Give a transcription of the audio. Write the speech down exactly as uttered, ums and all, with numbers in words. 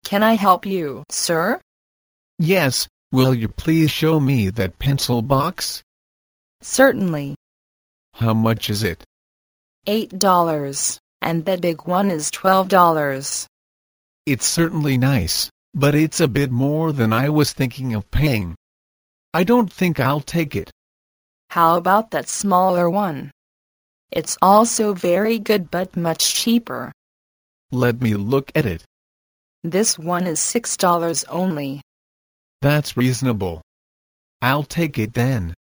Can I help you, sir? Yes, will you please show me that pencil box? Certainly. How much is it? Eight dollars, and the big one is twelve dollars. It's certainly nice, but it's a bit more than I was thinking of paying. I don't think I'll take it. How about that smaller one? It's also very good but much cheaper. Let me look at it. This one is six dollars only. That's reasonable. I'll take it then.